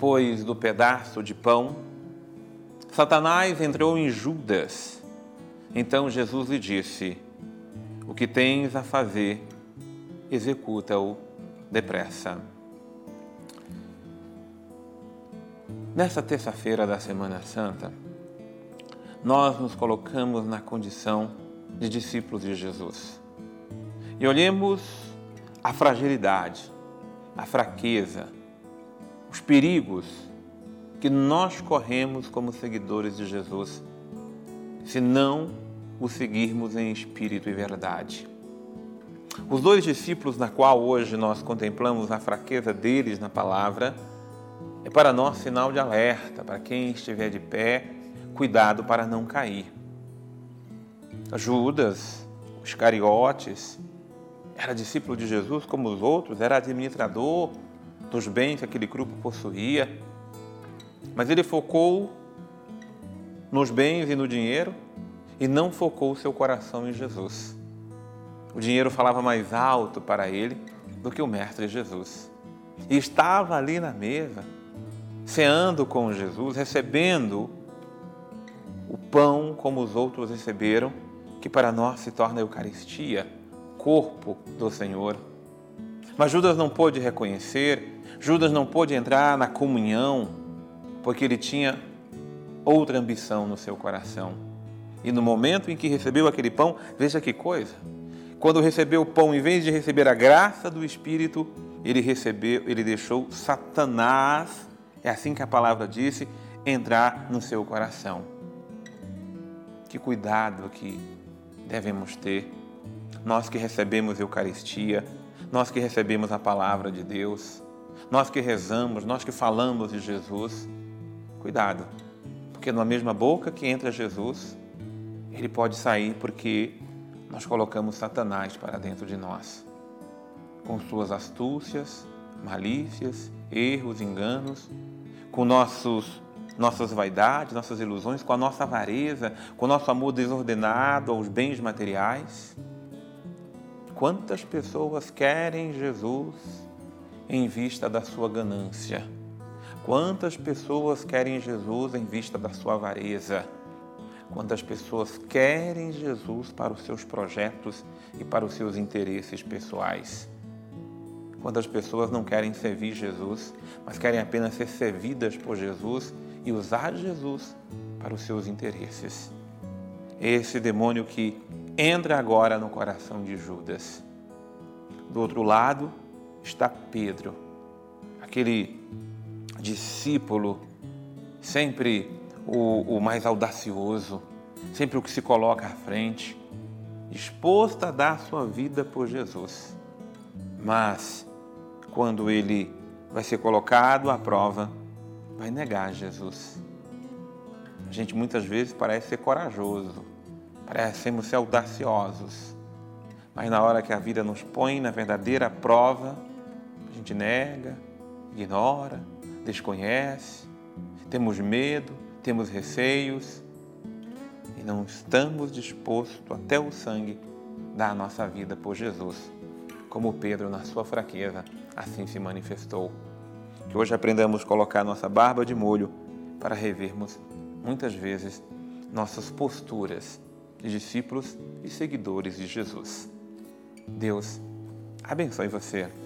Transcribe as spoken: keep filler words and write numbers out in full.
depois do pedaço de pão, Satanás entrou em Judas. Então Jesus lhe disse: o que tens a fazer, executa-o depressa. Nesta terça-feira da Semana Santa, nós nos colocamos na condição de discípulos de Jesus. E olhemos a fragilidade, a fraqueza, os perigos que nós corremos como seguidores de Jesus, se não o seguirmos em espírito e verdade. Os dois discípulos, na qual hoje nós contemplamos a fraqueza deles na palavra, é para nós sinal de alerta, para quem estiver de pé, cuidado para não cair. Judas, os Iscariotes, era discípulo de Jesus como os outros, era administrador dos bens que aquele grupo possuía, mas ele focou nos bens e no dinheiro e não focou seu coração em Jesus. O dinheiro falava mais alto para ele do que o Mestre Jesus. E estava ali na mesa, ceando com Jesus, recebendo o pão como os outros receberam, que para nós se torna a Eucaristia, corpo do Senhor. Mas Judas não pôde reconhecer, Judas não pôde entrar na comunhão, porque ele tinha outra ambição no seu coração. E no momento em que recebeu aquele pão, veja que coisa, quando recebeu o pão, em vez de receber a graça do Espírito, ele recebeu, ele deixou Satanás, é assim que a palavra disse, entrar no seu coração. Que cuidado que devemos ter, nós que recebemos Eucaristia, nós que recebemos a palavra de Deus, nós que rezamos, nós que falamos de Jesus. Cuidado, porque na mesma boca que entra Jesus, ele pode sair porque nós colocamos Satanás para dentro de nós, com suas astúcias, malícias, erros, enganos, com nossos, nossas vaidades, nossas ilusões, com a nossa avareza, com o nosso amor desordenado aos bens materiais. Quantas pessoas querem Jesus em vista da sua ganância? Quantas pessoas querem Jesus em vista da sua avareza? Quantas pessoas querem Jesus para os seus projetos e para os seus interesses pessoais? Quantas pessoas não querem servir Jesus, mas querem apenas ser servidas por Jesus e usar Jesus para os seus interesses? Esse demônio que entra agora no coração de Judas. Do outro lado está Pedro, aquele discípulo sempre o, o mais audacioso, sempre o que se coloca à frente, disposto a dar sua vida por Jesus. Mas quando ele vai ser colocado à prova, vai negar Jesus. A gente muitas vezes parece ser corajoso, parecemos ser audaciosos, mas na hora que a vida nos põe na verdadeira prova, a gente nega, ignora, desconhece, temos medo, temos receios e não estamos dispostos até o sangue dar a nossa vida por Jesus, como Pedro na sua fraqueza assim se manifestou. Que hoje aprendamos a colocar nossa barba de molho para revermos muitas vezes nossas posturas de discípulos e seguidores de Jesus. Deus abençoe você.